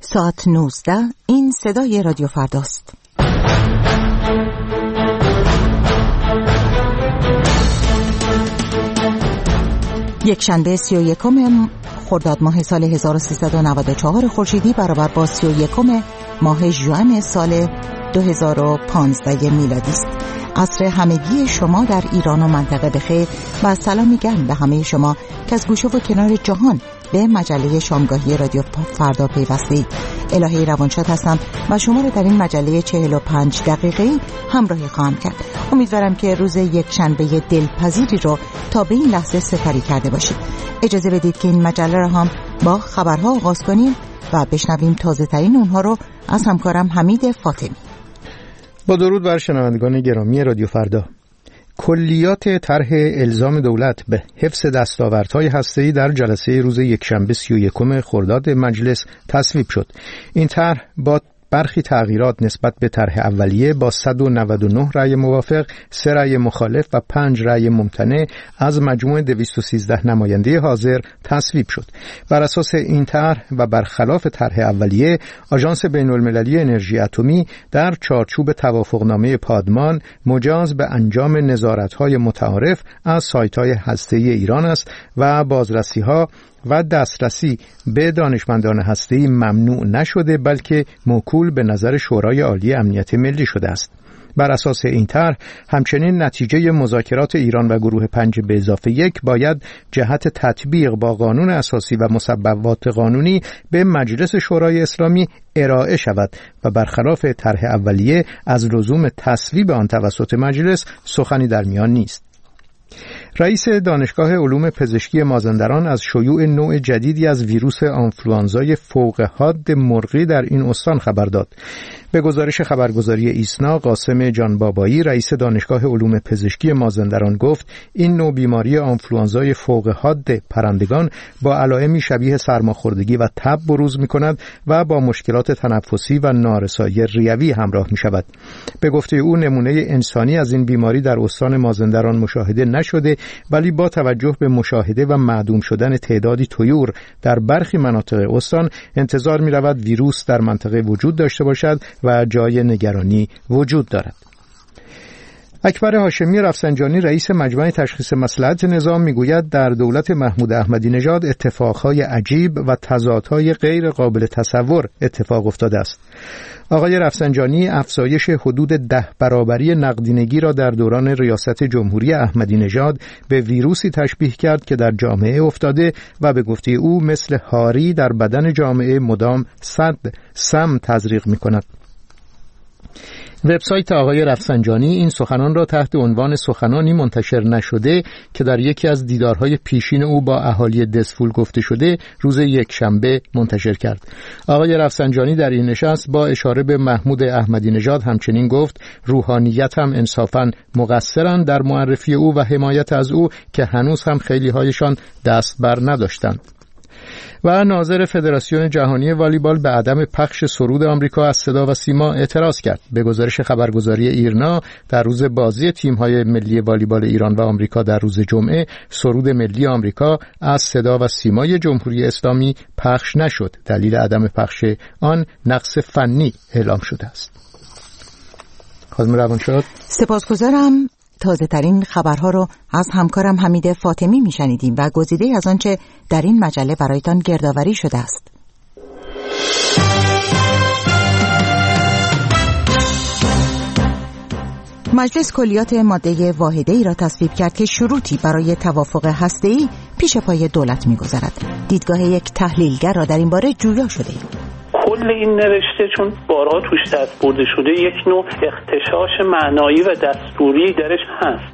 ساعت 19. این صدای رادیو فرداست. یک شنبه 31 خرداد ماه سال 1394 خورشیدی برابر با 31 ماه ژوئن سال 2015 میلادی است. عصر همگی شما در ایران و منطقه بخیر و سلامی گرم به همه شما که از گوشه و کنار جهان به مجله شامگاهی رادیو فردا پیوستید. الهی روانشاد هستم و شما را در این مجله 45 دقیقه‌ای همراهی خواهم کرد. امیدوارم که روز یک شنبه دلپذیری رو تا به این لحظه سپری کرده باشید. اجازه بدید که این مجله را هم با خبرها آغاز کنیم و بشنویم تازه ترین اونها رو از همکارم حمید فاطمی. با درود بر شنوندگان گرامی رادیو فردا. کلیات طرح الزام دولت به حفظ دستاوردهای هسته‌ای در جلسه روز یکشنبه 31 خرداد مجلس تصویب شد. این طرح با برخی تغییرات نسبت به طرح اولیه با 199 رأی موافق، 3 رأی مخالف و 5 رأی ممتنع از مجموع 213 نماینده حاضر تصویب شد. بر اساس این طرح و برخلاف طرح اولیه، آژانس بین‌المللی انرژی اتمی در چارچوب توافقنامه پادمان مجاز به انجام نظارت‌های متعارف از سایت‌های هسته‌ای ایران است و بازرسی‌ها و دسترسی به دانشمندان هسته‌ای ممنوع نشده، بلکه موکول به نظر شورای عالی امنیت ملی شده است. بر اساس این طرح همچنین نتیجه مذاکرات ایران و گروه 5+1 باید جهت تطبیق با قانون اساسی و مصوبات قانونی به مجلس شورای اسلامی ارائه شود و برخلاف طرح اولیه از لزوم تصویب آن توسط مجلس سخنی در میان نیست. رئیس دانشگاه علوم پزشکی مازندران از شیوع نوع جدیدی از ویروس آنفلوانزای فوق حاد مرغی در این استان خبر داد. به گزارش خبرگزاری ایسنا، قاسم جانبابایی رئیس دانشگاه علوم پزشکی مازندران گفت این نوع بیماری آنفلوانزای فوق حاد پرندگان با علائمی شبیه سرماخوردگی و تب بروز می‌کند و با مشکلات تنفسی و نارسایی ریوی همراه می‌شود. به گفته او نمونه انسانی از این بیماری در استان مازندران مشاهده نشده، ولی با توجه به مشاهده و معدوم شدن تعدادی طیور در برخی مناطق استان انتظار می‌رود ویروس در منطقه وجود داشته باشد و جای نگرانی وجود دارد. اکبر هاشمی رفسنجانی رئیس مجمع تشخیص مصلحت نظام میگوید در دولت محمود احمدی نژاد اتفاقهای عجیب و تضادهای غیر قابل تصور اتفاق افتاده است. آقای رفسنجانی افزایش حدود 10 برابری نقدینگی را در دوران ریاست جمهوری احمدی نژاد به ویروسی تشبیه کرد که در جامعه افتاده و به گفته او مثل هاری در بدن جامعه مدام سم تزریق می‌کند. وبسایت آقای رفسنجانی این سخنان را تحت عنوان سخنانی منتشر نشده که در یکی از دیدارهای پیشین او با اهالی دسفول گفته شده روز یکشنبه منتشر کرد. آقای رفسنجانی در این نشست با اشاره به محمود احمدی نژاد همچنین گفت روحانیت هم انصافاً مقصرند در معرفی او و حمایت از او که هنوز هم خیلی هایشان دست بر نداشتند. و ناظر فدراسیون جهانی والیبال به عدم پخش سرود آمریکا از صدا و سیما اعتراض کرد. به گزارش خبرگزاری ایرنا در روز بازی تیم‌های ملی والیبال ایران و آمریکا در روز جمعه سرود ملی آمریکا از صدا و سیمای جمهوری اسلامی پخش نشد. دلیل عدم پخش آن نقص فنی اعلام شده است. خانم روانشاد، سپاسگزارم. تازه ترین خبرها رو از همکارم حمید فاطمی میشنیدیم و گزیده از آنچه در این مجله برایتان گردآوری شده است. مجلس کلیات ماده واحده‌ای را تصویب کرد که شروطی برای توافق هسته‌ای پیش پای دولت می‌گذارد. دیدگاه یک تحلیلگر را در این باره جویا شده. کل این نوشته چون بارها توش دست برده شده یک نوع اغتشاش معنایی و دستوری درش هست.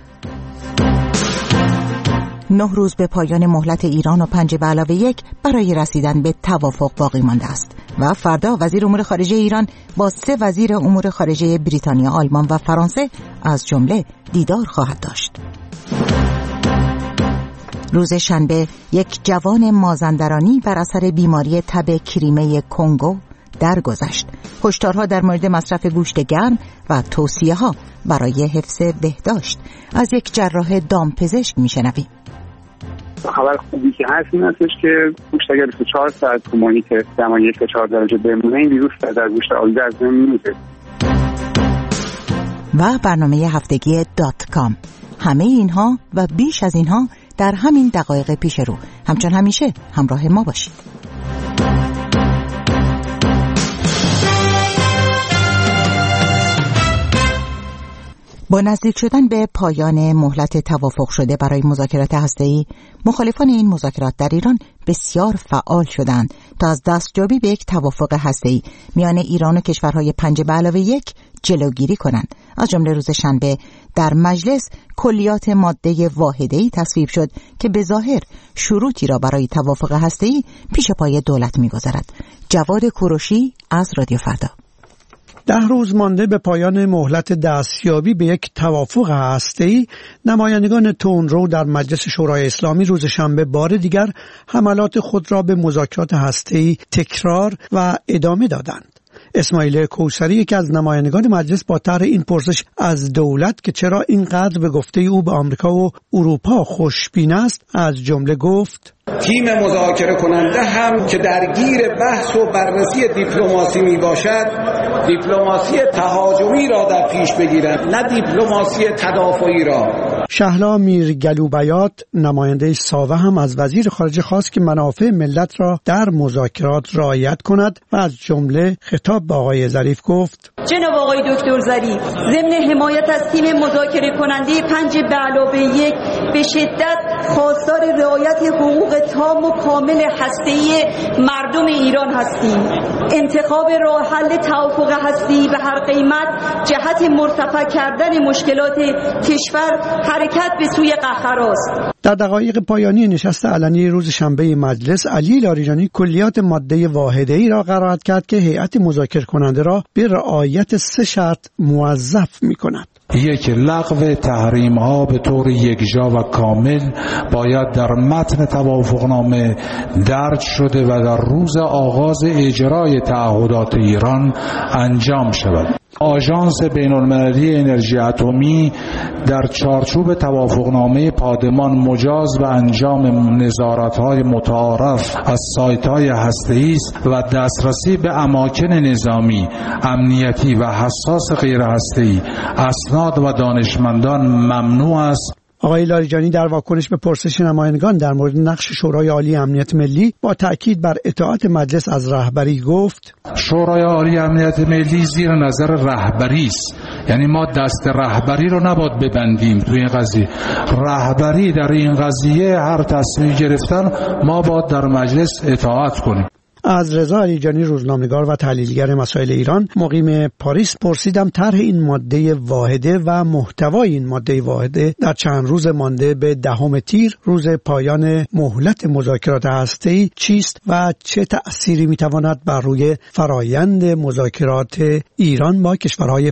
9 روز به پایان مهلت ایران و 5+1 برای رسیدن به توافق باقی مانده است و فردا وزیر امور خارجه ایران با 3 وزیر امور خارجه بریتانیا، آلمان و فرانسه از جمله دیدار خواهد داشت. روز شنبه یک جوان مازندرانی بر اثر بیماری تب کریمه کنگو درگذشت. هشدارها در مورد مصرف گوشت گرم و توصیه‌ها برای حفظ بهداشت از یک جراح دامپزشک میشنویم. خبر خوبی که هست این هستش که گوشت اگر 24 ساعت تو محیط دمای 1 تا 4 درجه بمونه این ویروس در گوشت آلوده از بین میره. و برنامه هفتگی .com همه اینها و بیش از اینها در همین دقایق پیش رو. همچون همیشه همراه ما باشید. با نزدیک شدن به پایان مهلت توافق شده برای مذاکرات هسته‌ای، مخالفان این مذاکرات در ایران بسیار فعال شدند تا از دستیابی به یک توافق هسته‌ای میان ایران و کشورهای 5+1 جلوگیری کنند. از جمله روز شنبه در مجلس کلیات ماده واحده‌ای تصویب شد که به ظاهر شروطی را برای توافق هسته‌ای پیش پای دولت می‌گذارد. جواد کوروشی از رادیو فردا. 10 روز مانده به پایان مهلت دستیابی به یک توافق هسته‌ای، نمایندگان تندرو در مجلس شورای اسلامی روز شنبه بار دیگر حملات خود را به مذاکرات هسته‌ای تکرار و ادامه دادند. اسماعیل کوثری یکی از نمایندگان مجلس با طرح این پرسش از دولت که چرا اینقدر به گفته او به آمریکا و اروپا خوشبین است، از جمله گفت: تیم مذاکره کننده هم که درگیر بحث و بررسی دیپلماسی می باشد، دیپلماسی تهاجمی را در پیش بگیرد، نه دیپلماسی تدافعی را. شهلا میرگلوبیات نماینده ساوه هم از وزیر خارجه خواست که منافع ملت را در مذاکرات رعایت کند و از جمله خطاب به آقای ظریف گفت: جناب آقای دکتر ظریف، ضمن حمایت از تیم مذاکره کننده 5+1 به شدت خواستار رعایت حقوق تام و کامل هسته‌ای مردم ایران هستیم. انتخاب راه حل توافق هسته‌ای به هر قیمت جهت مرتفع کردن مشکلات کشور حرکت به سوی قهقرا است. در دقایق پایانی نشست علنی روز شنبه مجلس، علی لاریجانی کلیات ماده واحده‌ای را قرائت کرد که هیئت مذاکره کننده را به رعایت 3 شرط موظف می‌کند. 1. لغو تحریم ها به طور یکجا و کامل باید در متن توافقنامه درج شده و در روز آغاز اجرای تعهدات ایران انجام شود. آژانس بین‌المللی انرژی اتمی در چارچوب توافقنامه پادمان مجاز به انجام نظارت‌های متعارف از سایت‌های هسته‌ای است و دسترسی به اماکن نظامی، امنیتی و حساس غیر هسته‌ای، اسناد و دانشمندان ممنوع است. آقای لاریجانی در واکنش به پرسش نمایندگان در مورد نقش شورای عالی امنیت ملی با تأکید بر اطاعت مجلس از رهبری گفت: شورای عالی امنیت ملی زیر نظر رهبری است، یعنی ما دست رهبری رو نباید ببندیم توی این قضیه. رهبری در این قضیه هر تصمیم گرفتن ما باید در مجلس اطاعت کنیم. از رضا علیجانی روزنامه‌نگار و تحلیلگر مسائل ایران مقیم پاریس پرسیدم طرح این ماده واحده و محتوای این ماده واحده در چند روز مانده به 10 تیر روز پایان مهلت مذاکرات هسته‌ای چیست و چه تأثیری میتواند بر روی فرایند مذاکرات ایران با کشورهای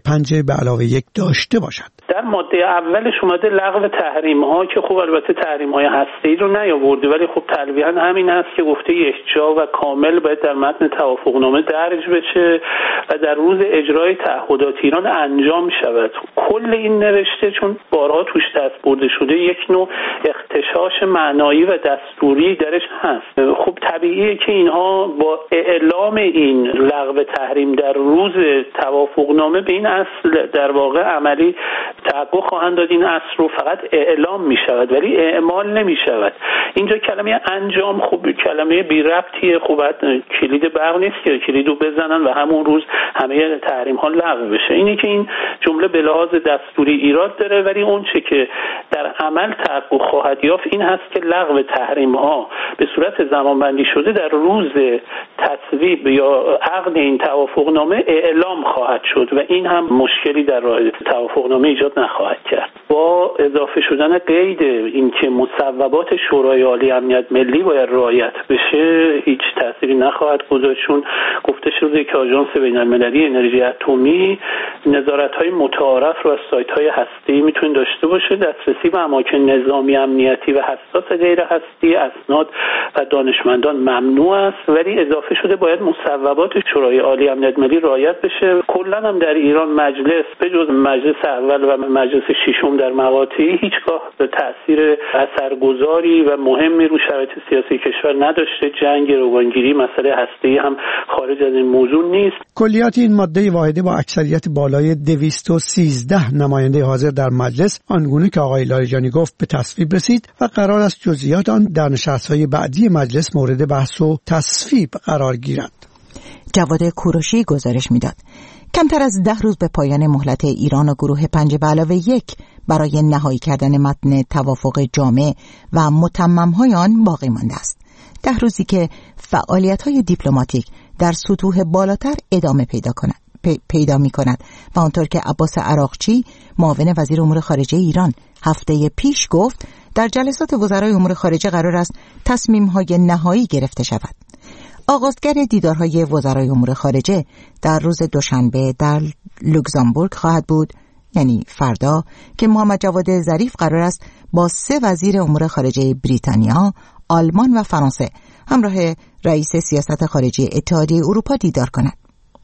5+1 داشته باشد. در ماده اولش اومده لغو تحریم ها که خب البته تحریم های هسته‌ای رو نیاورده، ولی خب تلویحاً همین است که گفته یکجا و کامل باید در متن توافقنامه درج بشه و در روز اجرای تعهدات ایران انجام شود. کل این نوشته چون بارها توش دست برده شده یک نوع اختشاش معنایی و دستوری درش هست. خب طبیعیه که اینها با اعلام این لغو تحریم در روز توافقنامه به این اصل در واقع عملی تحقق خواهند داد. این اصل رو فقط اعلام می شود ولی اعمال نمی شود. اینجا کلمه انجام خب کلمه بی ربطیه. خب کلید برق نیست که کلیدو بزنن و همون روز همه تحریم ها لغو بشه. اینه که این جمله به لحاظ دستوری ایراد داره، ولی اون چه که در عمل تحقق خواهد یافت این هست که لغو تحریم ها به صورت زمانبندی شده در روز تصویب یا عقد این توافقنامه اعلام خواهد شد و این هم مشکلی در راه توافقنامه ایجاد نخواهد کرد. با اضافه شدن قید اینکه مصوبات شورای عالی امنیت ملی باید رعایت بشه هیچ تأثیری نخواهد گذاشت، چون گفته شده که آژانس بین‌المللی انرژی اتمی نظارت‌های متعارف رو از سایت‌های هسته‌ای میتونه داشته باشه. دسترسی به اماکن نظامی، امنیتی و حساس غیر هسته‌ای، اسناد و دانشمندان ممنوع است، ولی اضافه شده باید مصوبات شورای عالی امنیت ملی رعایت بشه. کلاً هم در ایران مجلس به جز مجلس اول و مجلس ششم تحریم در مقاطعی هیچگاه تأثیر اثرگذاری و مهمی رو شرایط سیاسی کشور نداشته. جنگ، گروگانگیری، مسئله هسته‌ای هم خارج از این موضوع نیست. کلیات این ماده واحده با اکثریت بالای 213 نماینده حاضر در مجلس آنگونه که آقای لاریجانی گفت به تصویب رسید و قرار است جزئیات آن در نشست‌های بعدی مجلس مورد بحث و تصویب قرار گیرد. جواد کوروشی گزارش میداد. کمتر از 10 روز به پایان مهلت ایران و گروه 5+1 برای نهایی کردن متن توافق جامع و متمم‌های آن باقی مانده است. 10 روزی که فعالیت‌های دیپلماتیک در سطوح بالاتر ادامه پیدا می‌کند و آنطور که عباس عراقچی معاون وزیر امور خارجه ایران هفته پیش گفت در جلسات وزرای امور خارجه قرار است تصمیم‌های نهایی گرفته شود. آغازگر دیدارهای وزرای امور خارجه در روز دوشنبه در لوکزامبورگ خواهد بود، یعنی فردا، که محمد جواد ظریف قرار است با 3 وزیر امور خارجه بریتانیا، آلمان و فرانسه همراه رئیس سیاست خارجی اتحادیه اروپا دیدار کند.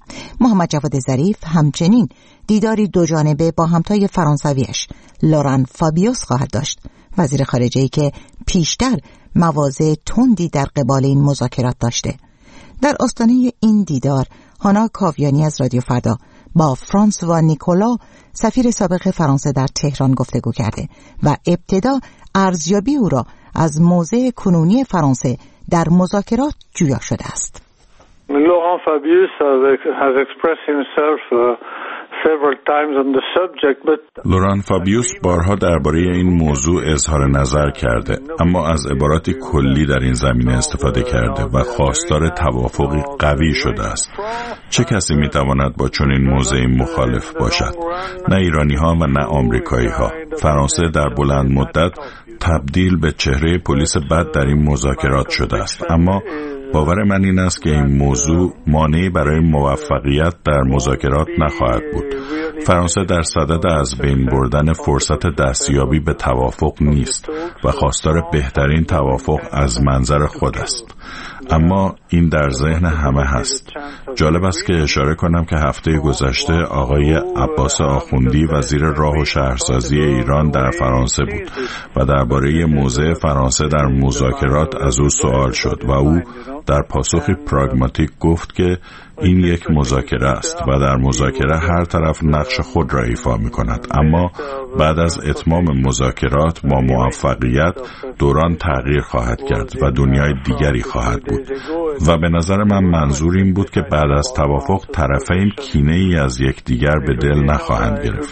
محمد جواد ظریف همچنین دیداری 2 جانبه با همتای فرانسویش لوران فابیوس خواهد داشت، وزیر خارجه‌ای که پیشتر مواضع تندی در قبال این مذاکرات داشته. در آستانه این دیدار هانا کاویانی از رادیو فردا با فرانسوا نیکولا سفیر سابق فرانسه در تهران گفتگو کرده و ابتدا ارزیابی او را از موضع کنونی فرانسه در مذاکرات جویا شده است. Laurent Fabius has expressed himself several times on the subject, but لوران فابیوس بارها درباره این موضوع اظهار نظر کرده، اما از عباراتی کلی در این زمینه استفاده کرده و خواستار توافقی قوی شده است. چه کسی میتواند با چنین موضعی مخالف باشد؟ نه ایرانی ها و نه آمریکایی ها. فرانسه در بلند مدت تبدیل به چهره پلیس بد در این مذاکرات شده است، اما باور من این است که این موضوع مانعی برای موفقیت در مذاکرات نخواهد بود. فرانسه در صدد از بین بردن فرصت دستیابی به توافق نیست و خواستار بهترین توافق از منظر خود است. اما این در ذهن همه هست. جالب است که اشاره کنم که هفته گذشته آقای عباس آخوندی وزیر راه و شهرسازی ایران در فرانسه بود و درباره موضع فرانسه در مذاکرات از او سوال شد و او در پاسخی پراگماتیک گفت که این یک مذاکره است و در مذاکره هر طرف نقش خود را ایفا می کند، اما بعد از اتمام مذاکرات با موفقیت دوران تغییر خواهد کرد و دنیای دیگری خواهد بود و به نظر من منظور این بود که بعد از توافق طرفین کینه ای از یکدیگر به دل نخواهند گرفت.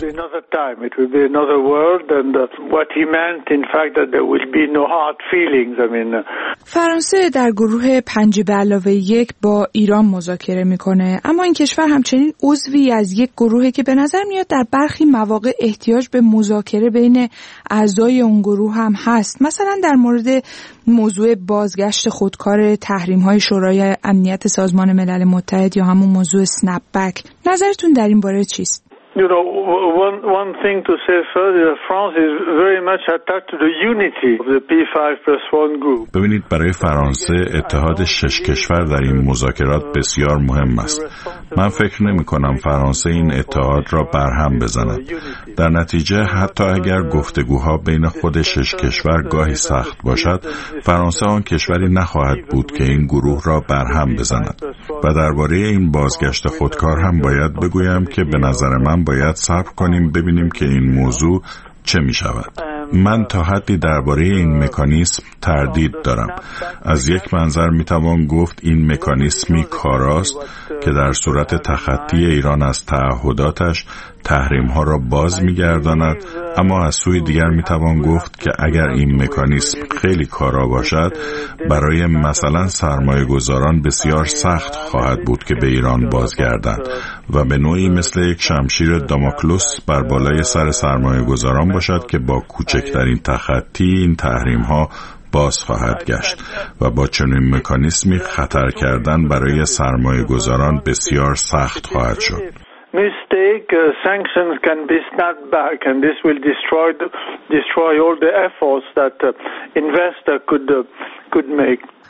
فرانسه در گروه 5+1 با ایران مذاکره میکنه، اما این کشور همچنین عضوی از یک گروهی که به نظر میاد در برخی مواقع احتیاج به مذاکره بین اعضای اون گروه هم هست. مثلا در مورد موضوع بازگشت خودکار تحریم‌های شورای امنیت سازمان ملل متحد یا همون موضوع اسنپ بک. نظرتون در این باره چیست؟ You know, one thing to say further, France is very much attached to the unity of the P5+1 group. ببینید، برای فرانسه اتحاد 6 کشور در این مذاکرات بسیار مهم است. من فکر نمی کنم فرانسه این اتحاد را برهم بزند. در نتیجه حتی اگر گفتگوها بین خود 6 کشور گاهی سخت باشد، فرانسه آن کشوری نخواهد بود که این گروه را برهم بزند. و درباره این بازگشت خودکار هم باید بگویم که به نظر من باید صبر کنیم ببینیم که این موضوع چه می شود. من تا حدی درباره این مکانیسم تردید دارم. از یک منظر می توان گفت این مکانیسمی کاراست که در صورت تخطی ایران از تعهداتش تحریم‌ها را باز می‌گرداند، اما از سوی دیگر می‌توان گفت که اگر این مکانیسم خیلی کارا باشد، برای مثلا سرمایه‌گذاران بسیار سخت خواهد بود که به ایران بازگردند و به نوعی مثل یک شمشیر داموکلس بر بالای سر سرمایه‌گذاران باشد که با کوچکترین تخطی این تحریم‌ها باز خواهد گشت و با چنین مکانیسمی خطر کردن برای سرمایه‌گذاران بسیار سخت خواهد شد. Sanctions can be snapped back, and this will destroy all the efforts that investor could make.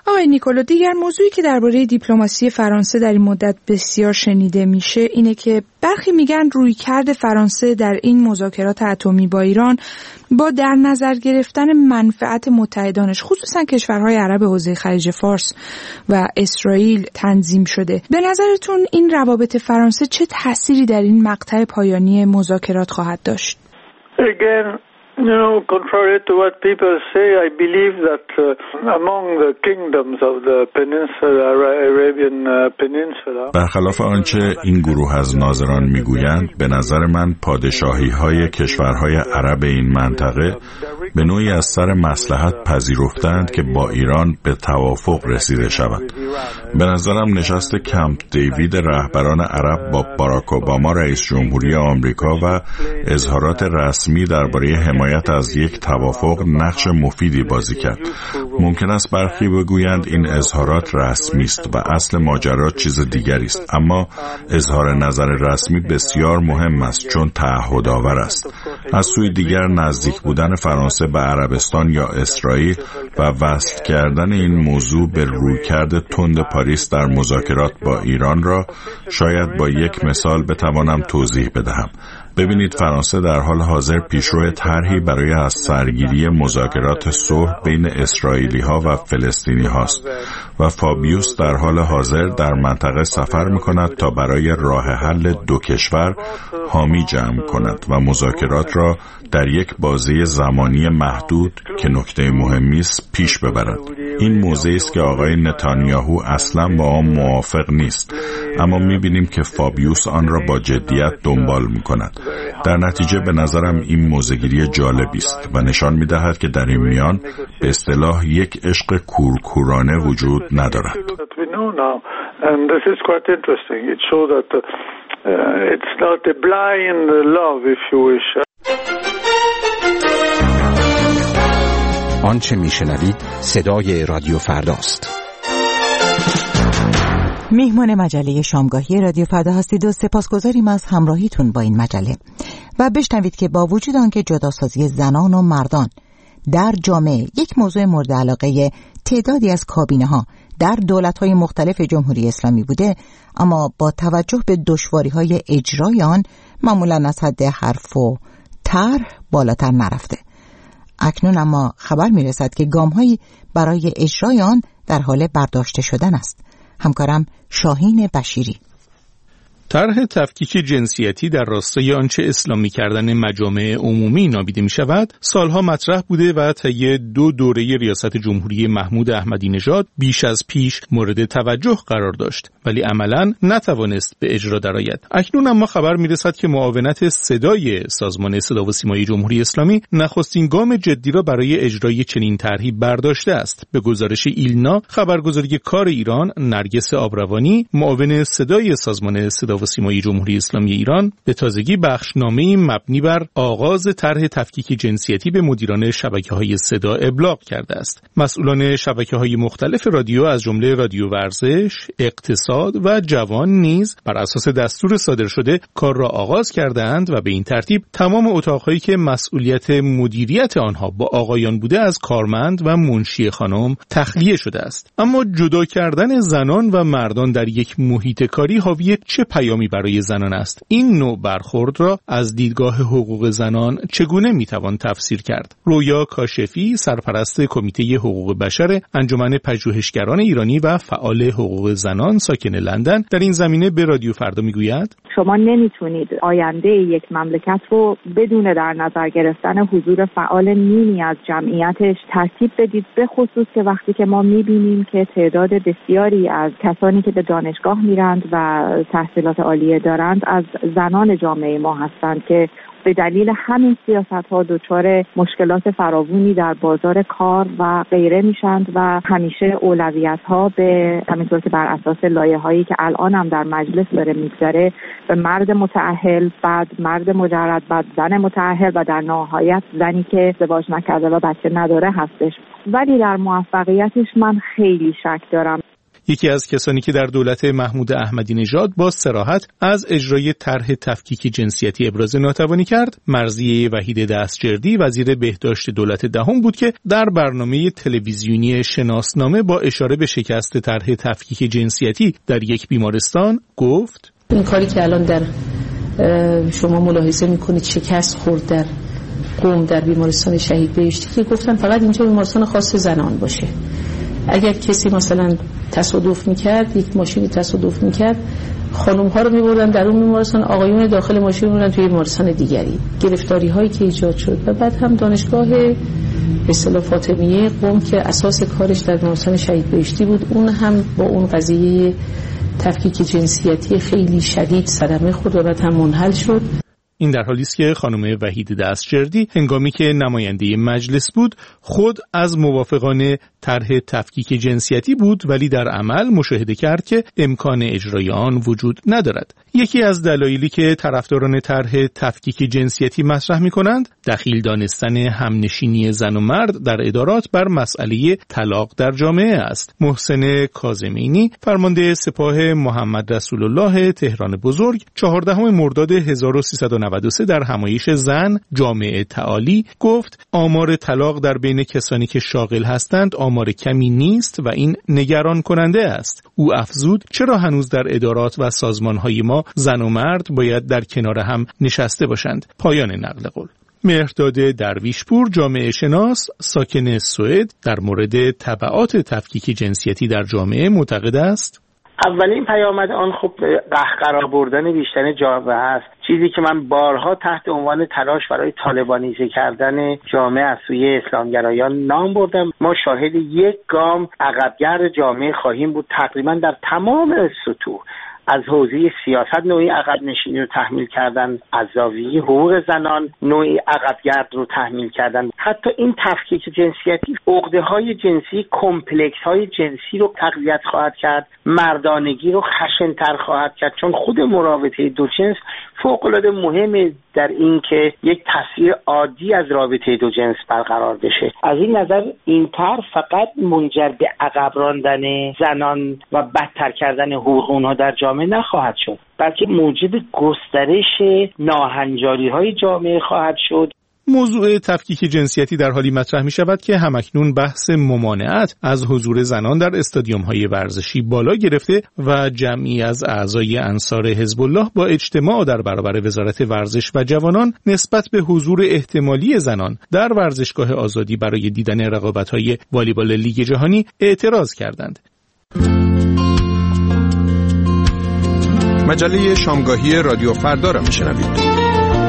آقای نیکولو، دیگر موضوعی که درباره دیپلماسی فرانسه در این مدت بسیار شنیده میشه اینه که برخی میگن رویکرد فرانسه در این مذاکرات اتمی با ایران با در نظر گرفتن منفعت متحدانش خصوصا کشورهای عرب حوزه خلیج فارس و اسرائیل تنظیم شده. به نظرتون این روابط فرانسه چه تأثیری در این مقطع پایانی مذاکرات خواهد داشت؟ Again, contrary to what people say, I believe that among the kingdoms of the peninsula, Arabian peninsula. برخلاف آنچه این گروه از ناظران میگویند، به نظر من پادشاهی‌های کشورهای عرب این منطقه به نوعی از سر مصلحت پذیرفتند که با ایران به توافق رسیده شود. به نظرم نشست کمپ دیوید رهبران عرب با باراک اوباما رئیس جمهوری آمریکا و اظهارات رسمی درباره حمایت از یک توافق نقش مفیدی بازی کرد. ممکن است برخی بگویند این اظهارات رسمی است و اصل ماجرا چیز دیگری است، اما اظهار نظر رسمی بسیار مهم است چون تعهدآور است. از سوی دیگر نزدیک بودن فرانسه به عربستان یا اسرائیل و وصل کردن این موضوع به رویکرد تند پاریس در مذاکرات با ایران را شاید با یک مثال بتوانم توضیح بدهم. ببینید، فرانسه در حال حاضر پیشرو طرحی برای از سرگیری مذاکرات صلح بین اسرائیلی ها و فلسطینی هاست و فابیوس در حال حاضر در منطقه سفر می‌کند تا برای راه حل دو کشور حامی جمع کند و مذاکرات را در یک بازه زمانی محدود که نکته مهمی است پیش ببرد. این موضعی است که آقای نتانیاهو اصلا با آن موافق نیست، اما می‌بینیم که فابیوس آن را با جدیت دنبال می‌کند. در نتیجه به نظرم این موضع‌گیری جالبی است و نشان می‌دهد که در این میان به اصطلاح یک عشق کورکورانه وجود ندارد. آنچه میشنوید صدای رادیو فرداست. میهمان مجله شامگاهی رادیو فردا هستید و سپاسگزاریم از همراهیتون با این مجله و بشنوید که با وجود آنکه جداسازی زنان و مردان در جامعه یک موضوع مورد علاقه تعدادی از کابینه‌ها در دولت‌های مختلف جمهوری اسلامی بوده، اما با توجه به دشواری‌های اجرای آن معمولاً از حد حرف و طرح بالاتر نرفته. اکنون اما خبر می‌رسد که گام‌هایی برای اجرای آن در حال برداشته شدن است. همکارم شاهین بشیری. طرح تفکیک جنسیتی در راستای آنچه اسلامی کردن مجامع عمومی نامیده می شود سالها مطرح بوده و طی 2 دوره ریاست جمهوری محمود احمدی نژاد بیش از پیش مورد توجه قرار داشت، ولی عملاً نتوانست به اجرا درآید. اکنون اما خبر می رسد که معاونت صدای سازمان صدا و سیمای جمهوری اسلامی نخستین گام جدی را برای اجرای چنین طرحی برداشته است. به گزارش ایلنا خبرگزاری کار ایران، نرگس آبروانی معاون صدای سازمان صدا و سیمای جمهوری اسلامی ایران به تازگی بخشنامه‌ای مبنی بر آغاز طرح تفکیک جنسیتی به مدیران شبکه‌های صدا ابلاغ کرده است. مسئولان شبکه‌های مختلف رادیو از جمله رادیو ورزش، اقتصاد و جوان نیز بر اساس دستور صادر شده کار را آغاز کردند و به این ترتیب تمام اتاق‌هایی که مسئولیت مدیریت آنها با آقایان بوده از کارمند و منشی خانم تخلیه شده است. اما جدا کردن زنان و مردان در یک محیط کاری حاوی چه پیامی برای زنان است؟ این نوع برخورد را از دیدگاه حقوق زنان چگونه میتوان تفسیر کرد؟ رویا کاشفی، سرپرست کمیته حقوق بشر انجمن پژوهشگران ایرانی و فعال حقوق زنان ساکن لندن، در این زمینه به رادیو فردا میگوید: شما نمیتونید آینده یک مملکت رو بدون در نظر گرفتن حضور فعال نیمی از جمعیتش ترتیب بدید، به خصوص که وقتی که ما میبینیم که تعداد بسیاری از کسانی که به دانشگاه میرند و تحصیلات عالیه دارند از زنان جامعه ما هستند که به دلیل همین سیاست‌ها دچار مشکلات فراوانی در بازار کار و غیره میشند و همیشه اولویت‌ها به همینطور که بر اساس لایحه‌هایی که الان هم در مجلس داره میگذره به مرد متأهل، بعد مرد مجرد، بعد زن متأهل و در نهایت زنی که ازدواج نکرده و بچه نداره هستش. ولی در موفقیتش من خیلی شک دارم. یکی از کسانی که در دولت محمود احمدی نژاد با صراحت از اجرای طرح تفکیک جنسیتی ابراز ناتوانی کرد، مرضیه وحید دستجردی وزیر بهداشت دولت دهم بود که در برنامه تلویزیونی شناسنامه با اشاره به شکست طرح تفکیک جنسیتی در یک بیمارستان گفت: این کاری که الان در شما ملاحظه میکنید شکست خورد در قم در بیمارستان شهید بهشتی که گفتن فقط اینجا بیمارستان خاص زنان باشه. اگر کسی مثلا تصادف میکرد، یک ماشینی تصادف میکرد، خانم ها رو میبردن در اون بیمارستان، آقایون داخل ماشین میبردن توی بیمارستان دیگری. گرفتاری هایی که ایجاد شد و بعد هم دانشگاه به اصطلاح فاطمیه قم که اساس کارش در بیمارستان شهید بهشتی بود، اون هم با اون قضیه تفکیک جنسیتی خیلی شدید صدمه خورد و بعد هم منحل شد. این در حالی است که خانم وحید دستجردی هنگامی که نماینده مجلس بود خود از موافقان طرح تفکیک جنسیتی بود، ولی در عمل مشاهده کرد که امکان اجرای آن وجود ندارد. یکی از دلایلی که طرفداران طرح تفکیک جنسیتی مطرح می‌کنند دخیل دانستن همنشینی زن و مرد در ادارات بر مسئله طلاق در جامعه است. محسن کاظمینی فرمانده سپاه محمد رسول الله تهران بزرگ 14 مرداد 1393 در همایش زن جامعه تعالی گفت آمار طلاق در بین کسانی که شاغل هستند آمار کمی نیست و این نگران کننده است. او افزود چرا هنوز در ادارات و سازمان‌های ما زن و مرد باید در کنار هم نشسته باشند. پایان نقل قول. مهرداد درویشپور جامعه شناس ساکن سوئد در مورد تبعات تفکیک جنسیتی در جامعه معتقد است: اولین پیامد آن خب قهقرا بردن بیشتر جامعه است، چیزی که من بارها تحت عنوان تلاش برای طالبانیزه کردن جامعه از سوی اسلامگرایان نام بردم. ما شاهد یک گام عقبگرد جامعه خواهیم بود. تقریبا در تمام سطوح از حوزه سیاست نوعی عقب نشینی رو تحمیل کردن، از زاویه حقوق زنان نوعی عقبگرد رو تحمیل کردن. حتی این تفکیک جنسیتی عقده‌های جنسی، کمپلکس‌های جنسی رو تقویت خواهد کرد، مردانگی رو خشن‌تر خواهد کرد، چون خود مرابطه دو جنس فوق‌العاده مهمه در این که یک تصویر عادی از رابطه دو جنس برقرار بشه. از این نظر این طرح فقط منجر به عقب راندن زنان و بدتر کردن حقوق اونها در جامعه نخواهد شد، بلکه موجب گسترش ناهنجاری‌های جامعه خواهد شد. موضوع تفکیک جنسیتی در حالی مطرح می شود که همکنون بحث ممانعت از حضور زنان در استادیوم‌های ورزشی بالا گرفته و جمعی از اعضای انصار حزب الله با اجتماع در برابر وزارت ورزش و جوانان نسبت به حضور احتمالی زنان در ورزشگاه آزادی برای دیدن رقابت‌های والیبال لیگ جهانی اعتراض کردند. مجله شامگاهی رادیو فردا را می‌شنوید.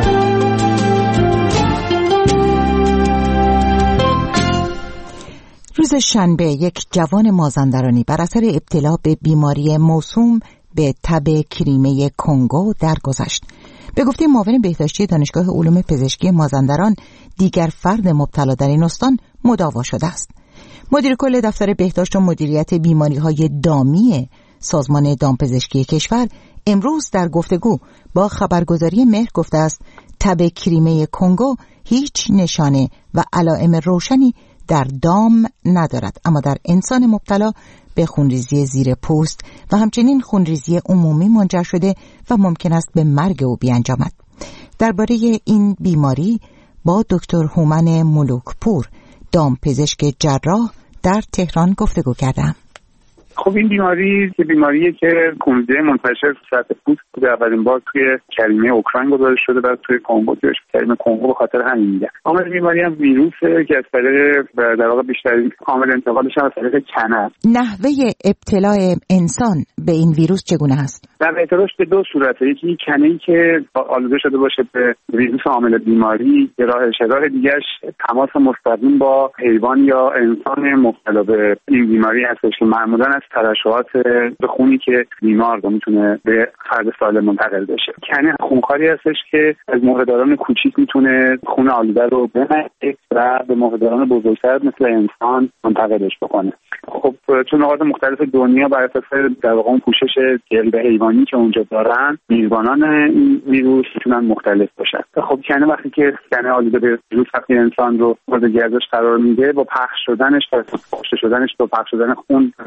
روز شنبه یک جوان مازندرانی بر اثر ابتلا به بیماری موسوم به تب کریمه کنگو درگذشت. به گفته معاون بهداشتی دانشگاه علوم پزشکی مازندران، دیگر فرد مبتلا در این استان مداوا شده است. مدیر کل دفتر بهداشت و مدیریت بیماری‌های دامی سازمان دامپزشکی کشور امروز در گفتگو با خبرگزاری مهر گفته است تب کریمه کنگو هیچ نشانه و علائم روشنی در دام ندارد، اما در انسان مبتلا به خونریزی زیر پوست و همچنین خونریزی عمومی منجر شده و ممکن است به مرگ او بیانجامد. درباره این بیماری با دکتر هومن ملوکپور دامپزشک جراح در تهران گفتگو کردم. خب این بیماریه که خونریزی منتشر سطح پوست بوده. اولین بار توی کریمه اوکراین گزارش شده، بعد توی کنگو توی کریمه کنگو به خاطر همین میگن. عامل بیماری هم ویروسه که از طریق در واقع بیشترین عامل انتقالش هم از طریق کنه است. نحوه ابتلاع انسان به این ویروس چگونه است؟ در اعتراض به دو صورته، یکی کنه‌ای که آلوده شده باشه به ویروس عامل بیماری، راه دیگه‌اش تماس مستقیم با حیوان یا انسان مبتلا به این بیماری هستش که معمولاً از ترشحات خونی که بیمار رو میتونه به فرد سالم منتقل بشه. کنه خونخواری هستش که از مهره‌داران کوچیک میتونه خون آلوده رو بمره و به مهره‌داران بزرگتر مثل انسان منتقلش بکنه. خب چون نقاط مختلف دنیا بر اساس در واقع اون پوشش جلد حیوانی که اونجا دارن، میزبانان این ویروس میتونن مختلف باشن. خب کنه وقتی که کنه آلوده به ویروس وقتی انسان رو مورد گردش قرار میده، با پخش شدنش با پخش شدن خون و روی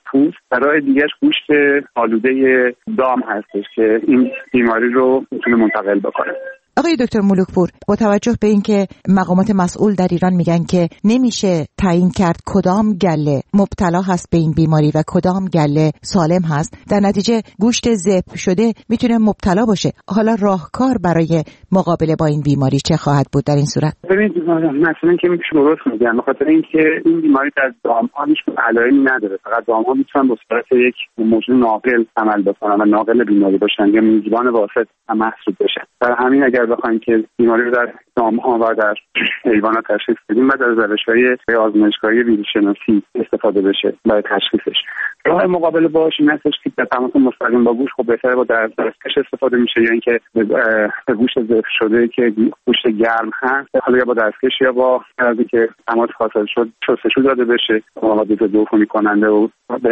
پوست و راه دیگهش گوشت آلوده دام هستش که این بیماری رو میتونه منتقل بکنه. آقای دکتر ملوکپور، با توجه به اینکه مقامات مسئول در ایران میگن که نمیشه تعیین کرد کدام گله مبتلا هست به این بیماری و کدام گله سالم هست، در نتیجه گوشت ذبح شده میتونه مبتلا باشه. حالا راهکار برای مقابله با این بیماری چه خواهد بود در این صورت؟ ببینید مثلا که میشه درست میگن، به خاطر اینکه این بیماری در دام‌ها هیچ علائمی نداره، فقط دام‌ها میتونن به صورت یک موجود ناقل عمل بکنن و ناقل بیماری باشن یا میزبان واسط محسوب بشن. در همین اگر بخوایم که بیماری رو در دام‌ها و در حیوانات تشخیص بدیم و در روش‌های آزمایشگاهی ویروس شناسی استفاده بشه برای تشخیصش. راه مقابله باش این هستش که در تماس مستقیم با گوشت بهتره با دستکش استفاده میشه یا اینکه به گوشت ذبح شده که گوشت گرم هست حالا یا با دستکش یا با ازی که تماس حاصل شد شستشو داده بشه، مواد عفونی کننده و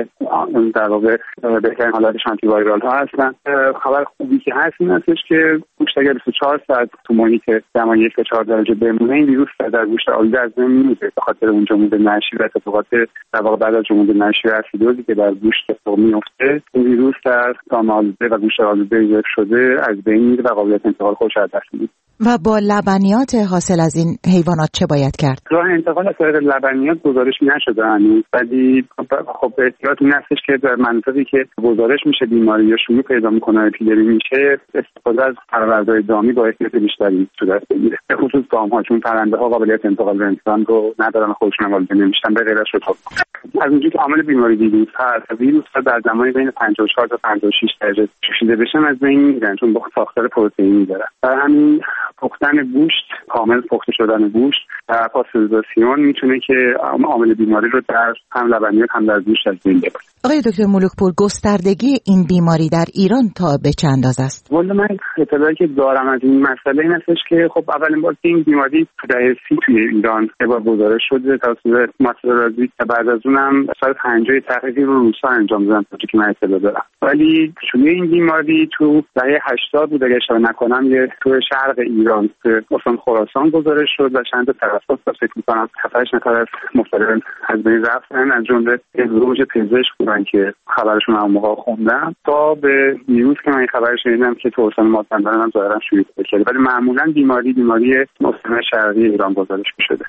در واقع بهترین حالاتش آنتی وایرال ها هستن. خبر خوبی که هست این هستش که گوشت اگر 24 ساعت تو محیط دمای 1 تا 4 درجه بمونه این ویروس در گوشت آلوده از بین میره، به خاطر اون جمود نشی و اتفاقات در واقع بعد از جمود نشی و اسیدوزی که در گوشت اتفاق میفته این ویروس در دام آلوده و گوشت آلوده ذبح شده از بین میره و قابلیت انتقال خودش از دست میده. و با لبنیات حاصل از این حیوانات چه باید کرد؟ راه انتقال از طریق لبنیات گزارش نشده هنوز، ولی خب احتیاط این هستش که در منطقی که گزارش میشه بیماری یا شیوع پیدا میکنه اپیدمی میشه استفاده از پرورده‌های دامی با احتیاط بیشتری صورت بگیره، به خصوص دام‌ها، چون پرنده ها قابلیت انتقال به انسان رو ندارن، خودشون والده نمیشن به غیر از شتاب. از اونجایی که عامل بیماری ویروس هست، ویروس ها در دمای بین 54 تا 56 درجه جوشیده بشن از بین میرن، چون با ساختار پروتئینی دارن. برای همین پختن گوشت، کامل پخته شدن گوشت و پاستوریزاسیون میتونه که عامل بیماری رو در هم لبنیات هم در گوشت از بین ببره. آقای دکتر ملوکپور، گستردگی این بیماری در ایران تا به چه اندازه است؟ والا من اطلاعی که دارم از این مسئله این هستش که خب اولین بار این بیماری تو دهه 30 توی ایران یه بار گزارش شده توسط ماسرازی و بعد از اونم سال 50 تحقیقی رو روسا انجام دادن تا که من اطلاع دارم. ولی چون این بیماری تو دهه 80 بود اگه اشتباه نکنم یه تو شرق ایران تو استان خراسان گزارش شد و چند تا تلفظ فکر می‌کنم 7-8 نفر از مختلف از بین رفتن، از جمله روج پزشک بودن که خبرشون هم موقع خوندم تا به ویروس که من این خبرش شنیدم که تو استان مازندران هم ظاهرا شیوع کرده، ولی معمولا بیماری مستعمره شرقی ایران گزارش می‌شده.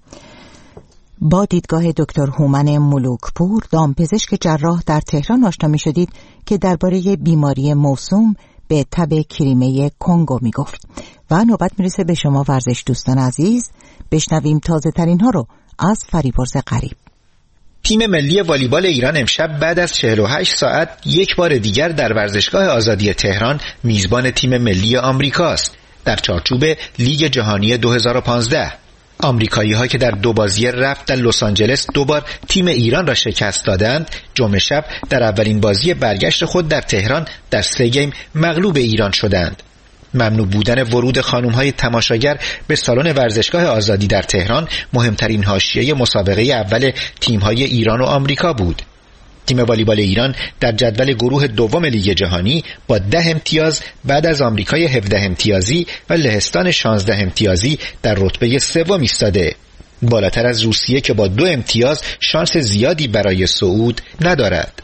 با دیدگاه دکتر هومن ملوکپور، دامپزشک جراح در تهران آشنا می‌شدید که درباره بیماری موسوم به تب کریمه کنگو میگفت. و نوبت میرسه به شما ورزش دوستان عزیز، بشنویم تازه ترین ها رو از فریبرز غریب. تیم ملی والیبال ایران امشب بعد از 48 ساعت یک بار دیگر در ورزشگاه آزادی تهران میزبان تیم ملی آمریکاست در چارچوب لیگ جهانی 2015. آمریکایی‌ها که در 2 بازی رفت در لس آنجلس 2 بار تیم ایران را شکست دادند، جمعه شب در اولین بازی برگشت خود در تهران در 3 گیم مغلوب ایران شدند. ممنوع بودن ورود خانم‌های تماشاگر به سالن ورزشگاه آزادی در تهران مهمترین حاشیه مسابقه اول تیم‌های ایران و آمریکا بود. تیم والیبال ایران در جدول گروه دوم لیگ جهانی با 10 امتیاز بعد از آمریکای 17 امتیازی و لهستان 16 امتیازی در رتبه 3 ایستاده، بالاتر از روسیه که با 2 امتیاز شانس زیادی برای صعود ندارد.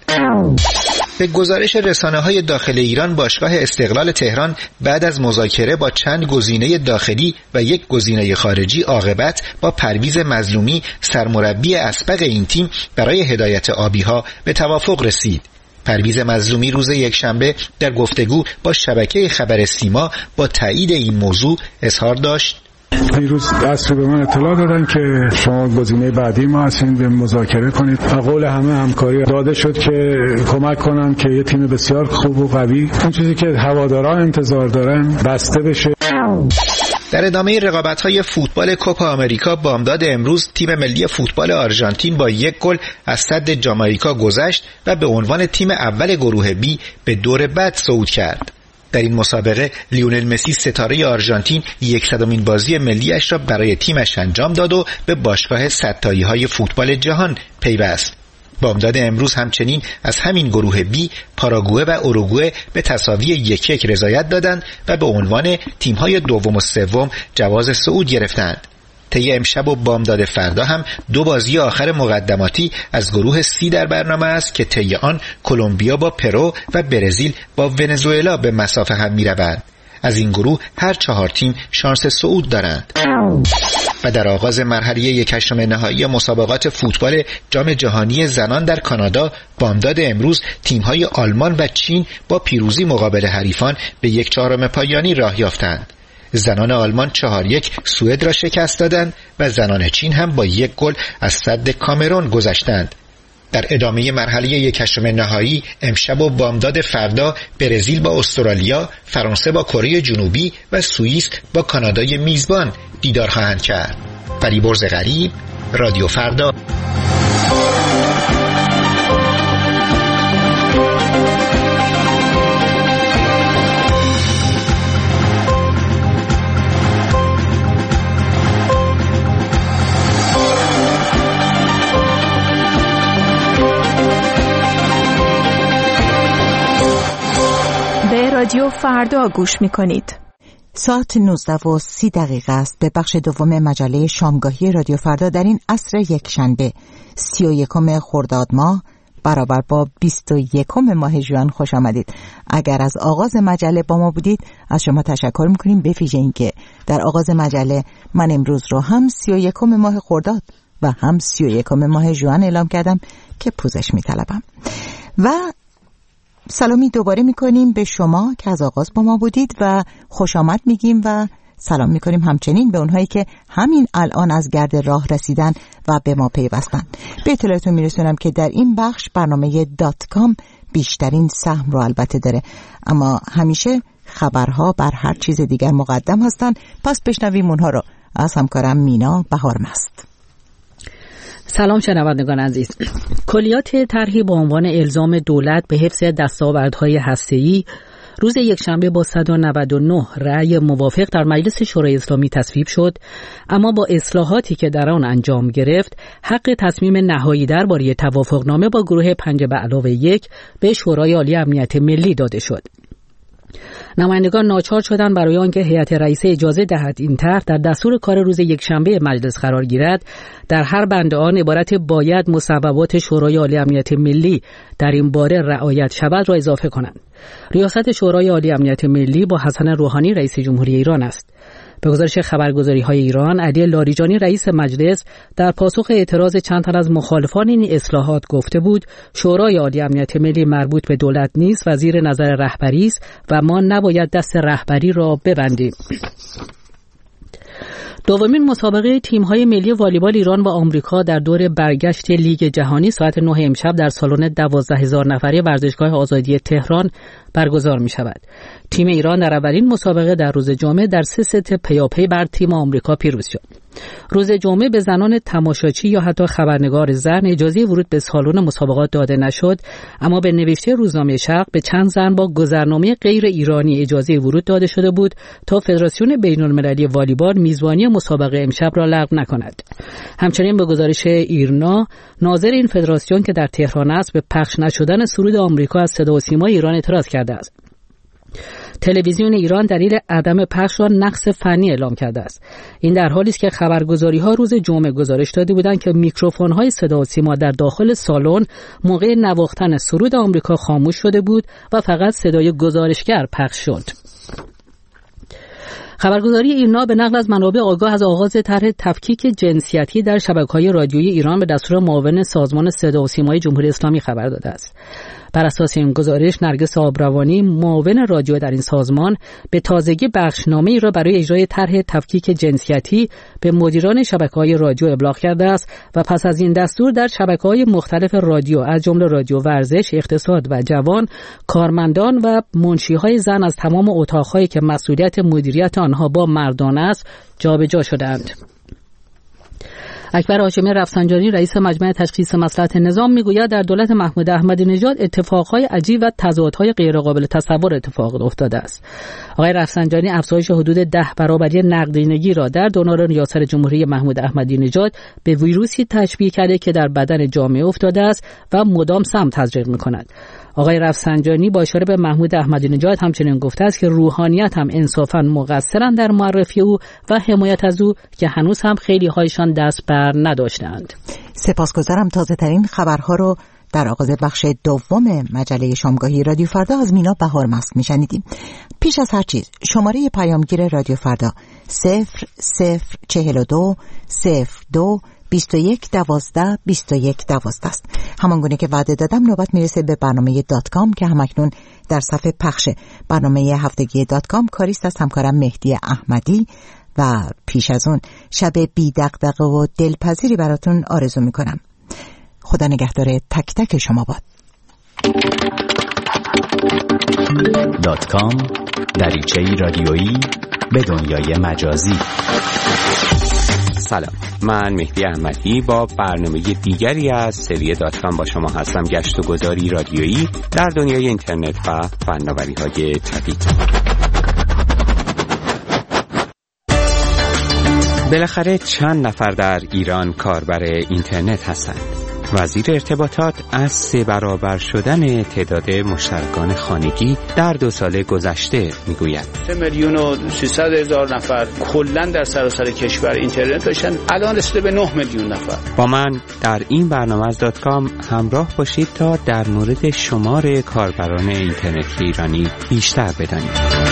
به گزارش رسانه‌های داخل ایران، باشگاه استقلال تهران بعد از مذاکره با چند گزینه داخلی و یک گزینه خارجی عاقبت با پرویز مظلومی سرمربی اسبق این تیم برای هدایت آبی‌ها به توافق رسید. پرویز مظلومی روز یکشنبه در گفتگو با شبکه خبر سیما با تایید این موضوع اظهار داشت: دیروز دستور به من اطلاع دادن که شما گزینه بعدی ما هستین، به مذاکره کنید. قول همه همکاری داده شد که کمک کنم که یه تیم بسیار خوب و قوی، اون چیزی که هواداران انتظار دارن، بسته بشه. در ادامه رقابت‌های فوتبال کوپا آمریکا بامداد امروز تیم ملی فوتبال آرژانتین با 1 گل از سد جامائیکا گذشت و به عنوان تیم اول گروه بی به دور بعد صعود کرد. در این مسابقه لیونل مسی ستاره آرژانتین 100مین بازی ملیش را برای تیمش انجام داد و به باشگاه صدتایی‌های فوتبال جهان پیوست. بامداد امروز همچنین از همین گروه بی پاراگوئه و اوروگوئه به تساوی 1-1 رضایت دادند و به عنوان تیم‌های دوم و سوم جواز صعود گرفتند. طی امشب و بامداد فردا هم 2 بازی آخر مقدماتی از گروه C در برنامه است که طی آن کلمبیا با پرو و برزیل با ونزوئلا به مسافه هم می‌روند. از این گروه هر 4 تیم شانس صعود دارند. و در آغاز مرحله 1/8 نهایی مسابقات فوتبال جام جهانی زنان در کانادا بامداد امروز تیم‌های آلمان و چین با پیروزی مقابل حریفان به 1/4 پایانی راه یافتند. زنان آلمان 4-1 سوئد را شکست دادند و زنان چین هم با 1 گل از سد کامرون گذشتند. در ادامه مرحله 1/8 نهایی امشب و بامداد فردا برزیل با استرالیا، فرانسه با کره جنوبی و سوئیس با کانادای میزبان دیدار خواهند کرد. فریبرز غریب، رادیو فردا. رادیو فردا گوش می‌کنید. ساعت 19:30 است. به بخش دوم مجله شامگاهی رادیو فردا در این عصر یکشنبه 31 خرداد ماه برابر با 21 ماه ژوئن خوش آمدید. اگر از آغاز مجله با ما بودید از شما تشکر می‌کنیم، به ویژه اینکه در آغاز مجله من امروز رو هم 31 ماه خرداد و هم 31 ماه ژوئن اعلام کردم که پوزش می‌طلبم. و سلامی دوباره میکنیم به شما که از آغاز با ما بودید و خوش آمد میگیم و سلام میکنیم همچنین به اونهایی که همین الان از گرد راه رسیدن و به ما پیوستن. به اطلاعتون میرسونم که در این بخش برنامه .com بیشترین سهم رو البته داره، اما همیشه خبرها بر هر چیز دیگر مقدم هستن. پس بشنویم اونها رو از همکارم مینا بهارمست. سلام شنوندگان عزیز. کلیات طرحی با عنوان الزام دولت به حفظ دستاوردهای هسته‌ای روز یکشنبه با 199 رأی موافق در مجلس شورای اسلامی تصویب شد، اما با اصلاحاتی که در آن انجام گرفت حق تصمیم نهایی درباره توافقنامه با گروه 5+1 به شورای عالی امنیت ملی داده شد. نمایندگان ناچار شدند برای آنکه هیئت رئیسه اجازه دهد این طرح در دستور کار روز یکشنبه مجلس قرار گیرد، در هر بند آن عبارت باید مصوبات شورای عالی امنیت ملی در این باره رعایت شود را اضافه کنند. ریاست شورای عالی امنیت ملی با حسن روحانی رئیس جمهوری ایران است. به گزارش خبرگزاری‌های ایران، علی لاریجانی رئیس مجلس در پاسخ اعتراض چند تن از مخالفان این اصلاحات گفته بود شورای عالی امنیت ملی مربوط به دولت نیست و زیر نظر رهبری است و ما نباید دست رهبری را ببندیم. دومین مسابقه تیم‌های ملی والیبال ایران و آمریکا در دور برگشت لیگ جهانی ساعت 9 امشب در سالن 12,000 نفره ورزشگاه آزادی تهران برگزار می‌شود. تیم ایران در اولین مسابقه در روز جمعه در 3 ست پیاپی بر تیم آمریکا پیروز شد. روز جمعه به زنان تماشاچی یا حتی خبرنگار زن اجازه ورود به سالن مسابقات داده نشد، اما به نوشته روزنامه شرق به چند زن با گذرنامه غیر ایرانی اجازه ورود داده شده بود تا فدراسیون بین‌المللی والیبال میزبانی مسابقه امشب را لغو نکند. همچنین به گزارش ایرنا، ناظر این فدراسیون که در تهران است به پخش نشدن سرود آمریکا از صدا و سیمای ایران اعتراض کرده است. تلویزیون ایران دلیل عدم پخش را نقص فنی اعلام کرده است. این در حالی است که خبرگزاری‌ها روز جمعه گزارش داده بودند که میکروفون‌های صدا و سیما در داخل سالن موقع نواختن سرود آمریکا خاموش شده بود و فقط صدای گزارشگر پخش شد. خبرگزاری ایرنا به نقل از منابع آگاه از آغاز طرح تفکیک جنسیتی در شبکه‌های رادیویی ایران به دستور معاون سازمان صدا و سیمای جمهوری اسلامی خبر داده است. بر اساس این گزارش نرگس آبروانی معاون رادیو در این سازمان به تازگی بخشنامه‌ای را برای اجرای طرح تفکیک جنسیتی به مدیران شبکه‌های رادیو ابلاغ کرده است و پس از این دستور در شبکه‌های مختلف رادیو از جمله رادیو ورزش، اقتصاد و جوان، کارمندان و منشی‌های زن از تمام اتاق‌هایی که مسئولیت مدیریت آنها با مردان است جابجا شدند. اکبر هاشمی رفسنجانی رئیس مجمع تشخیص مصلحت نظام میگوید در دولت محمود احمدی نژاد اتفاقهای عجیب و تضادهای غیرقابل تصور اتفاق افتاده است. آقای رفسنجانی افزایش حدود 10 برابری نقدینگی را در دوران ریاست جمهوری محمود احمدی نژاد به ویروسی تشبیه کرده که در بدن جامعه افتاده است و مدام سم تزریق می‌کند. آقای رفسنجانی با اشاره به محمود احمدی نژاد همچنین گفته است که روحانیت هم انصافاً مقصرند در معرفی او و حمایت از او که هنوز هم خیلی هایشان دست بر نداشتند. سپاسگزارم. تازه ترین خبرها رو در آغاز بخش دوم مجله شامگاهی رادیو فردا از مینا بهار مسک میشنیدیم. پیش از هر چیز شماره پیامگیر رادیو فردا 0042 02 21 12 21 12 است. همانگونه که وعده دادم نوبت میرسه به برنامه .com که همکنون در صفحه پخشه. برنامه هفتگی .com کاریست از همکارم مهدی احمدی و پیش از اون شب بی دغدغه و دلپذیری براتون آرزو میکنم. خدا نگهدار تک تک شما باد. .com دریچه‌ای رادیویی به دنیای مجازی. سلام، من مهدی احمدی با برنامه دیگری از سری .com با شما هستم. گشت و گذاری رادیویی در دنیای اینترنت و فناوری‌های جدید. بالاخره چند نفر در ایران کاربر اینترنت هستند؟ وزیر ارتباطات از 3 برابر شدن تعداد مشترکان خانگی در 2 سال گذشته میگوید. 3,300,000 نفر کلاً در سراسر کشور اینترنت داشتن، الان رسیده به 9 میلیون نفر. با من در این برنامه از .com همراه باشید تا در مورد شمار کاربران اینترنتی ایرانی بیشتر بدانید.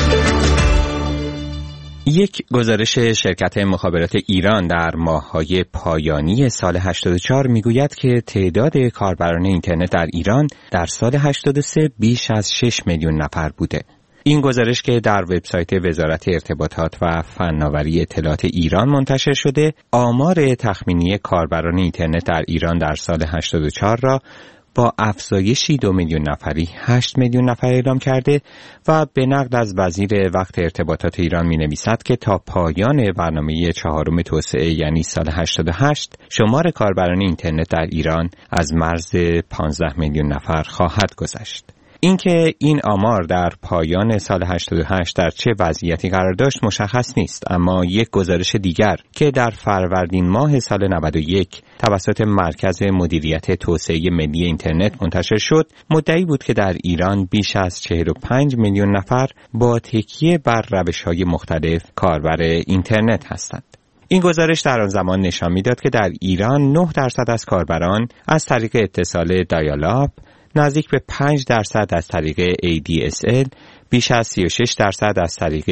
یک گزارش شرکت مخابرات ایران در ماه‌های پایانی سال 84 میگوید که تعداد کاربران اینترنت در ایران در سال 83 بیش از 6 میلیون نفر بوده. این گزارش که در وبسایت وزارت ارتباطات و فناوری اطلاعات ایران منتشر شده، آمار تخمینی کاربران اینترنت در ایران در سال 84 را با افزایشی 2 میلیون نفری 8 میلیون نفر اعلام کرده و به نقل از وزیر وقت ارتباطات ایران می نویسد که تا پایان برنامه 4 توسعه یعنی سال 88 شمار کاربران اینترنت در ایران از مرز 15 میلیون نفر خواهد گذشت. اینکه این آمار در پایان سال 88 در چه وضعیتی قرار داشت مشخص نیست، اما یک گزارش دیگر که در فروردین ماه سال 91 توسط مرکز مدیریت توسعه ملی اینترنت منتشر شد، مدعی بود که در ایران بیش از 45 میلیون نفر با تکیه بر روش‌های مختلف کاربر اینترنت هستند. این گزارش در آن زمان نشان می‌داد که در ایران 9% از کاربران از طریق اتصال دایال-آپ، نزدیک به 5% از طریق ADSL، بیش از 36% از طریق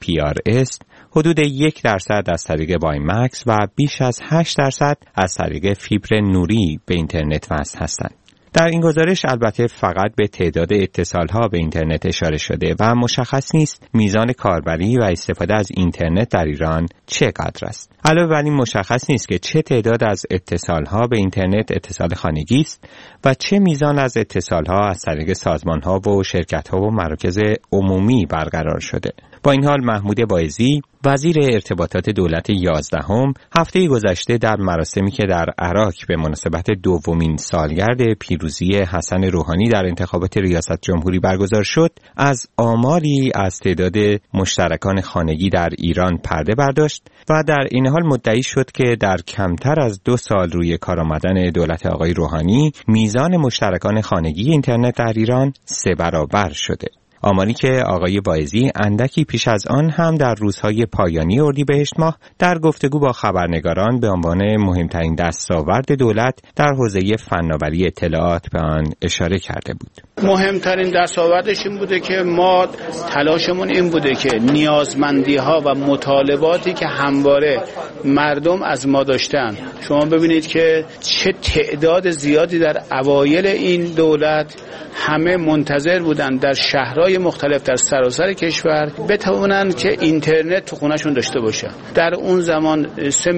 GPRS، حدود 1% از طریق وایمکس و بیش از 8% از طریق فیبر نوری به اینترنت وصل هستند. در این گزارش البته فقط به تعداد اتصال‌ها به اینترنت اشاره شده و مشخص نیست میزان کاربری و استفاده از اینترنت در ایران چقدر است. علاوه بر این مشخص نیست که چه تعداد از اتصال‌ها به اینترنت اتصال خانگی است و چه میزان از اتصال‌ها از طریق سازمان‌ها و شرکت‌ها و مراکز عمومی برقرار شده. با این حال محمود واعظی وزیر ارتباطات دولت 11 هفته گذشته در مراسمی که در عراق به مناسبت 2مین سالگرد پیروزی حسن روحانی در انتخابات ریاست جمهوری برگزار شد، از آماری از تعداد مشترکان خانگی در ایران پرده برداشت و در این حال مدعی شد که در کمتر از 2 سال روی کار آمدن دولت آقای روحانی میزان مشترکان خانگی اینترنت در ایران 3 برابر شده. آماری که آقای واعظی اندکی پیش از آن هم در روزهای پایانی اردیبهشت ماه در گفتگو با خبرنگاران به عنوان مهمترین دستاورد دولت در حوزه فناوری اطلاعات به آن اشاره کرده بود. مهمترین دستاوردش این بوده که ما تلاشمون این بوده که نیازمندی‌ها و مطالباتی که همواره مردم از ما داشتن، شما ببینید که چه تعداد زیادی در اوایل این دولت همه منتظر بودن در شهرهای مختلف در سراسر کشور بتوانن که اینترنت تو خونه‌شون داشته باشن. در اون زمان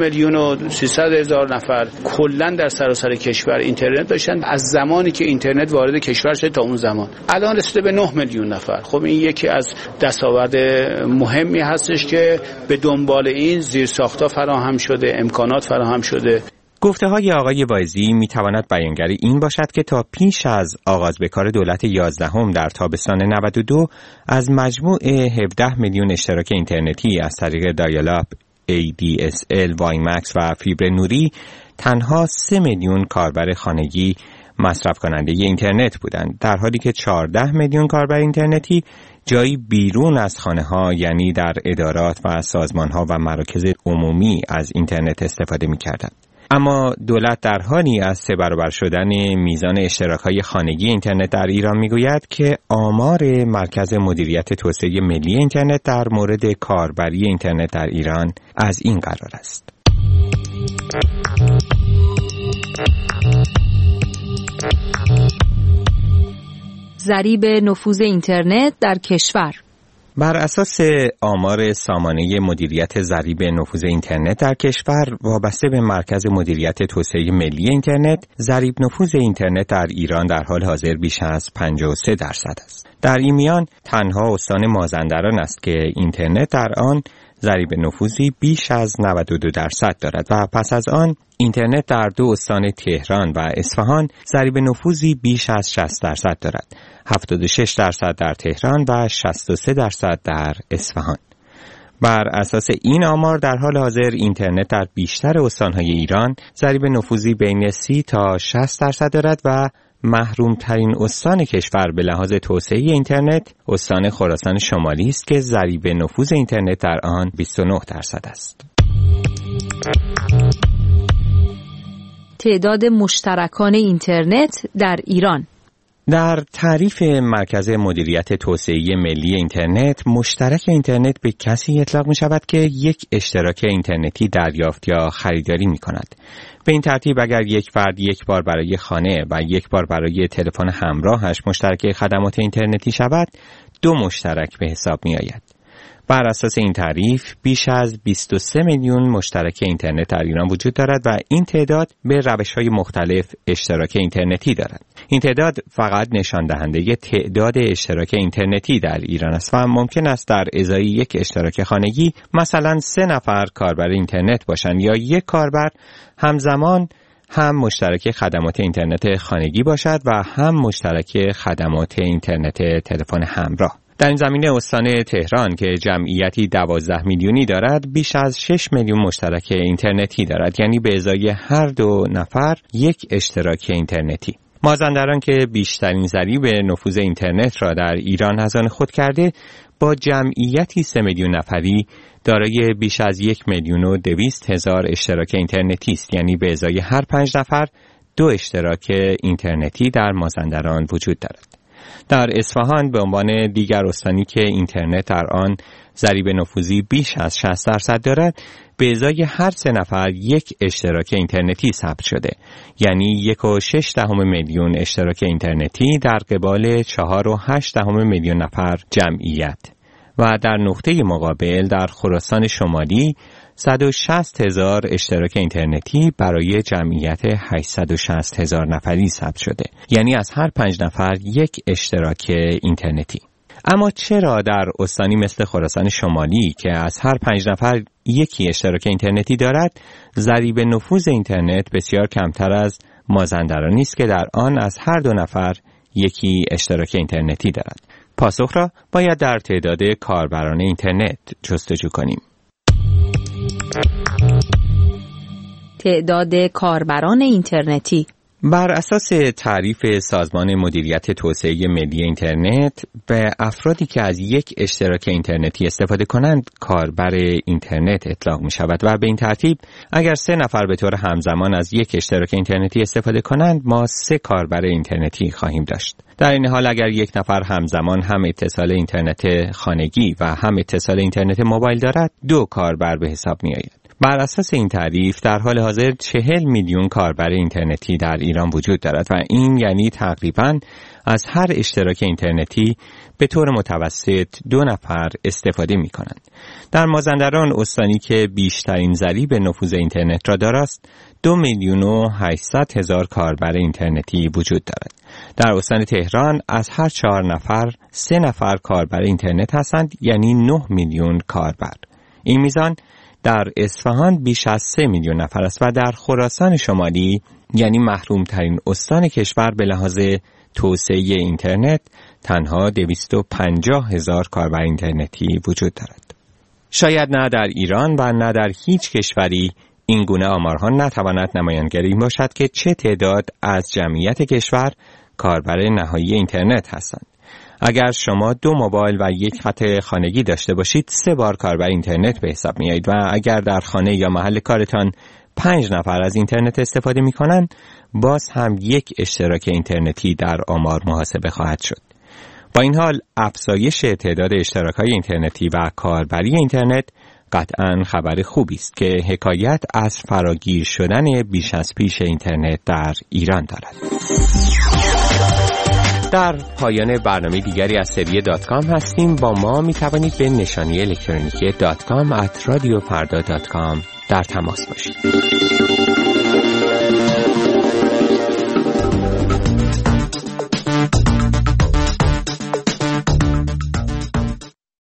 3,300,000 نفر کلاً در سراسر کشور اینترنت داشتن از زمانی که اینترنت وارد کشور شد تا اون زمان. الان رسیده به 9 میلیون نفر. خب این یکی از دستاورد مهمی هستش که به دنبال این زیرساخت‌ها فراهم شده، امکانات فراهم شده. گفته‌های آقای واعظی می‌تواند بیانگر این باشد که تا پیش از آغاز به کار دولت 11 در تابستان 92 از مجموع 17 میلیون اشتراک اینترنتی از طریق دایال-آپ، ADSL، وایمکس و فیبر نوری تنها 3 میلیون کاربر خانگی مصرف کننده اینترنت بودند، در حالی که 14 میلیون کاربر اینترنتی جایی بیرون از خانه‌ها، یعنی در ادارات و سازمان‌ها و مراکز عمومی از اینترنت استفاده می‌کردند. اما دولت در حالی از 3 برابر شدن میزان اشتراک‌های خانگی اینترنت در ایران میگوید که آمار مرکز مدیریت توسعه ملی اینترنت در مورد کاربری اینترنت در ایران از این قرار است. ضریب نفوذ اینترنت در کشور. بر اساس آمار سامانه مدیریت ضریب نفوذ اینترنت در کشور وابسته به مرکز مدیریت توسعه ملی اینترنت، ضریب نفوذ اینترنت در ایران در حال حاضر بیش از 53% است. در این میان تنها استان مازندران است که اینترنت در آن ضریب نفوذی بیش از 92% دارد و پس از آن اینترنت در 2 استان تهران و اصفهان ضریب نفوذی بیش از 60% دارد. 76% در تهران و 63% در اصفهان. بر اساس این آمار در حال حاضر اینترنت در بیشتر استان‌های ایران ضریب نفوذی بین 30 تا 60% دارد و محروم‌ترین استان کشور به لحاظ توسعه اینترنت استان خراسان شمالی است که ضریب نفوذ اینترنت در آن 29% است. تعداد مشترکان اینترنت در ایران. در تعریف مرکز مدیریت توسعه ملی اینترنت، مشترک اینترنت به کسی اطلاق می شود که یک اشتراک اینترنتی دریافت یا خریداری می کند. به این ترتیب اگر یک فرد یک بار برای خانه و یک بار برای تلفن همراهش مشترک خدمات اینترنتی شود، 2 مشترک به حساب می آید. بر اساس این تعریف بیش از 23 میلیون مشترک اینترنت در ایران وجود دارد و این تعداد به روش‌های مختلف اشتراک اینترنتی دارد. این تعداد فقط نشان دهنده تعداد اشتراک اینترنتی در ایران است و ممکن است در ازای یک اشتراک خانگی مثلا 3 نفر کاربر اینترنت باشند یا یک کاربر همزمان هم مشترک خدمات اینترنت خانگی باشد و هم مشترک خدمات اینترنت تلفن همراه. در این زمینه استان تهران که جمعیتی 12 میلیونی دارد بیش از 6 میلیون مشترک اینترنتی دارد، یعنی به ازای هر 2 نفر یک اشتراک اینترنتی. مازندران که بیشترین ضریب نفوذ اینترنت را در ایران از آن خود کرده با جمعیتی 3 میلیون نفری دارای بیش از 1,200,000 اشتراک اینترنتی است، یعنی به ازای هر 5 نفر 2 اشتراک اینترنتی در مازندران وجود دارد. در اصفهان به عنوان دیگر استانی که اینترنت در آن ضریب نفوذی بیش از 60% دارد، به ازای هر 3 نفر یک اشتراک اینترنتی ثبت شده، یعنی 1.6 میلیون اشتراک اینترنتی در قبال 4.8 میلیون نفر جمعیت. و در نقطه مقابل در خراسان شمالی 160,000 اشتراک اینترنتی برای جمعیت 860,000 نفری ثبت شده، یعنی از هر 5 نفر یک اشتراک اینترنتی. اما چرا در استانی مثل خراسان شمالی که از هر 5 نفر یکی اشتراک اینترنتی دارد، ضریب نفوذ اینترنت بسیار کمتر از مازندرانی است که در آن از هر 2 نفر یکی اشتراک اینترنتی دارد؟ پاسخ را باید در تعداد کاربران اینترنت جستجو کنیم. تعداد کاربران اینترنتی بر اساس تعریف سازمان مدیریت توسعه ملی اینترنت، به افرادی که از یک اشتراک اینترنتی استفاده کنند کاربر اینترنت اطلاق می شود و به این ترتیب اگر 3 نفر به طور همزمان از یک اشتراک اینترنتی استفاده کنند ما 3 کاربر اینترنتی خواهیم داشت. در این حال اگر یک نفر همزمان هم اتصال اینترنت خانگی و هم اتصال اینترنت موبایل دارد 2 کاربر به حساب می آید. بر اساس این تعریف در حال حاضر 40 میلیون کاربر اینترنتی در ایران وجود دارد و این یعنی تقریباً از هر اشتراک اینترنتی به طور متوسط 2 نفر استفاده می کنند. در مازندران استانی که بیشترین ضریب نفوذ اینترنت را دارد 2,800,000 کاربر اینترنتی وجود دارد. در استان تهران از هر 4 نفر 3 نفر کاربر اینترنت هستند، یعنی 9 میلیون کاربر. این میزان در اصفهان بیش از 3 میلیون نفر است و در خراسان شمالی یعنی محروم ترین استان کشور به لحاظ توسعه اینترنت تنها 250,000 کاربر اینترنتی وجود دارد. شاید نه در ایران و نه در هیچ کشوری این گونه آمارها نتواند نمایانگر این باشد که چه تعداد از جمعیت کشور کاربر نهایی اینترنت هستند. اگر شما 2 موبایل و 1 خط خانگی داشته باشید 3 بار کاربر اینترنت به حساب میایید و اگر در خانه یا محل کارتان 5 نفر از اینترنت استفاده میکنند باز هم 1 اشتراک اینترنتی در آمار محاسبه خواهد شد. با این حال افزایش تعداد اشتراک‌های اینترنتی و کاربری اینترنت قطعاً خبر خوبی است که حکایت از فراگیر شدن بیش از پیش اینترنت در ایران دارد. در پایان برنامه دیگری از سری .com هستیم. با ما می توانید به نشانی الکترونیکی .com @radiofarda.com در تماس باشید.